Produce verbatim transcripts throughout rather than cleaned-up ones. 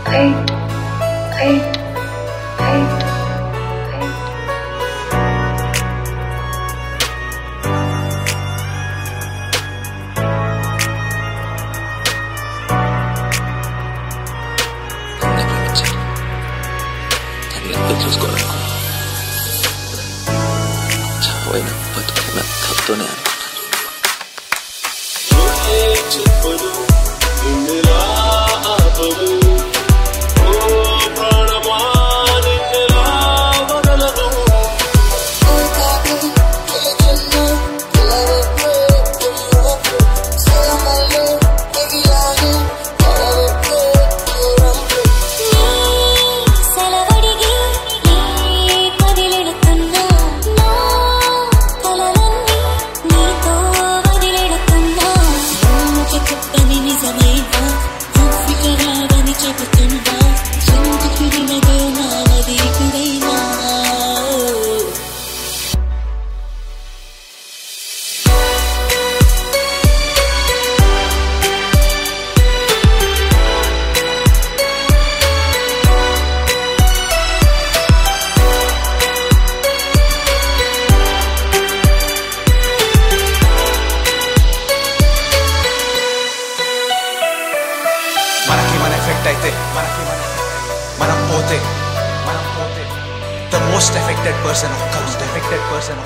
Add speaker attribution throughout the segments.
Speaker 1: చూసుకోవాలనుకున్నా చావైన బతుకైనా తప్పుతోనే
Speaker 2: అయితే మనకి మనం పోతే మనం పోతే ద మోస్ట్ ఎఫెక్టెడ్ పర్సన్ ఒక్క మోస్ట్ ఎఫెక్టెడ్ పర్సన్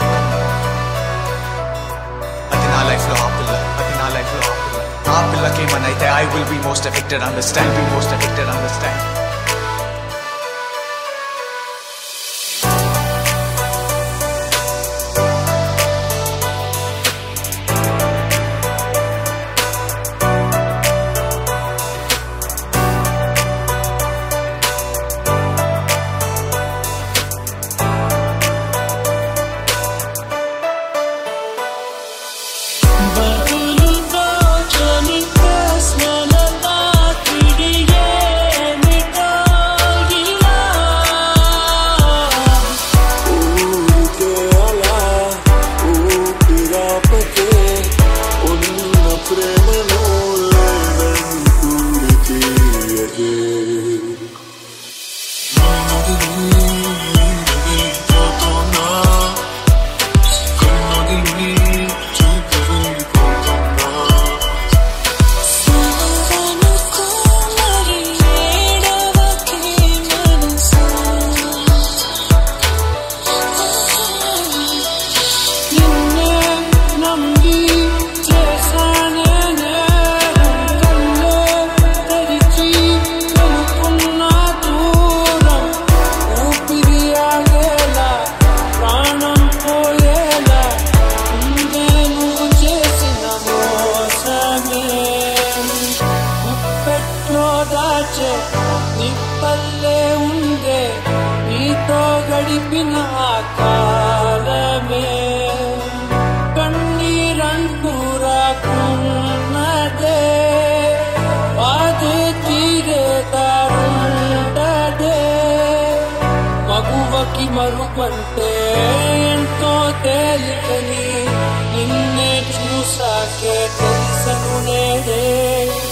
Speaker 2: అది నా లైఫ్లో ఆ పిల్ల అది నా లైఫ్లో ఆ పిల్ల ఆ పిల్లకి ఏమన్నా అయితే I will be most affected understand be most affected understand
Speaker 3: నిప్పల్లే ఉందే నీతో గడిపిన కాలమే కన్నీరంటూ రాకున్నదే బాధే తీరే దారుంటదే మగువకి మరుపంటే ఎంతో తేలికని నిన్నే చూసాకే తెలుసను నేడే